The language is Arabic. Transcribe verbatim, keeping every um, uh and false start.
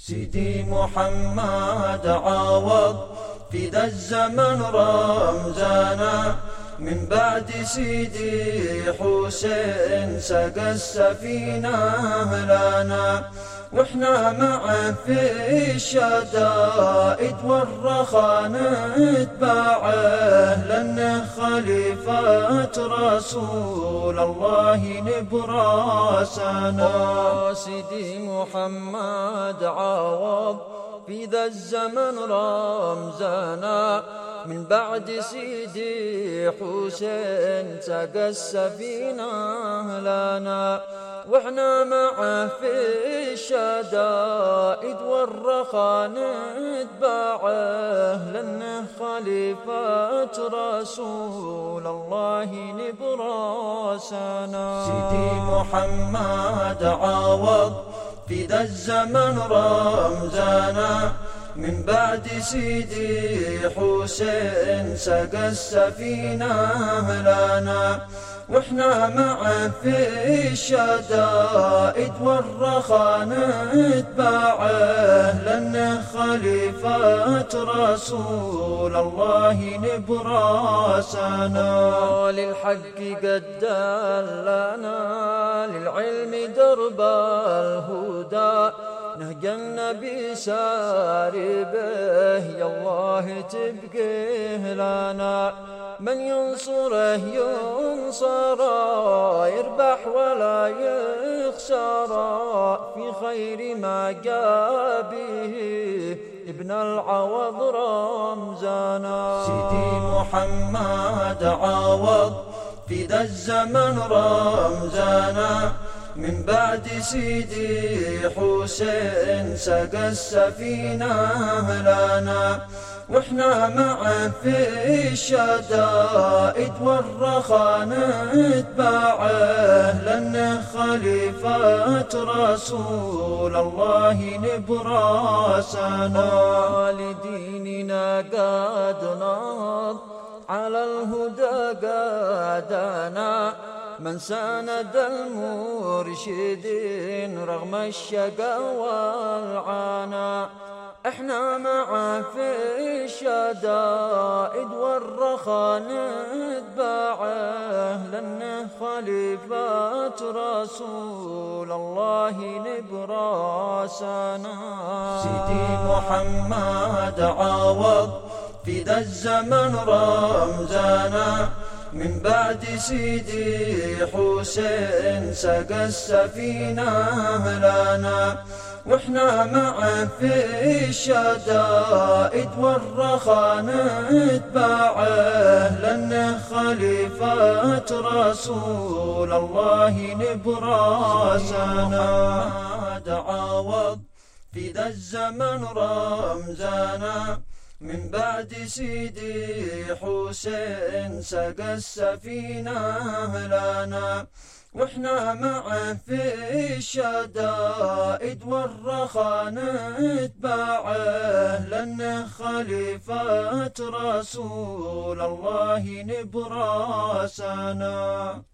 سيدي محمد عوض في ذا الزمن رمزانا، من بعد سيدي حسين سقى السفينة لنا، واحنا معه في الشدائد والرخاء نتبعه، لأنه خليفة رسول الله نبراسنا. سيدي محمد عوض في ذا الزمن رمزانا، من بعد سيدي حسين سقى السفينة لنا، واحنا معه في الشدائد والرخاء نتبعه، لأنه خليفة رسول الله نبراسنا. سيدي محمد عوض في ذا الزمن رمزانا، من بعد سيدي حسين سقى السفينة لنا، واحنا معه في الشدائد والرخاء نتبعه، لأنه خليفة رسول الله نبراسنا. للحق قد دلنا، للعلم درب الهدى، نهج النبي ساري به، يا الله تبقيه لنا، من ينصره ينصر، يربح ولا يخسر، في خير ما جاء به ابن العوض رمزانا. سيدي محمد عوض في ذا الزمن رمزانا، من بعد سيدي حسين سقى السفينة لنا، واحنا معه في الشدائد والرخاء نتبعه، لأنه خليفة رسول الله نبراسنا. لديننا قد ناض، على الهدى قادنا، من ساند المرشدين رغم الشقا والعانا، احنا معه في الشدائد والرخاء نتبعه، لأنه خليفة رسول الله نبراسنا. سيدي محمد عوض في ذا الزمن رمزانا، من بعد سيدي حسين سقى السفينة لنا، واحنا معه في الشدائد والرخاء نتبعه، لأنه خليفة رسول الله نبراسنا. محمد عوض في ذا الزمن رمزانا، من بعد سيدي حسين سقى السفينة لنا، واحنا معه في الشدائد والرخاء نتبعه، لأنه خليفة رسول الله نبراسنا.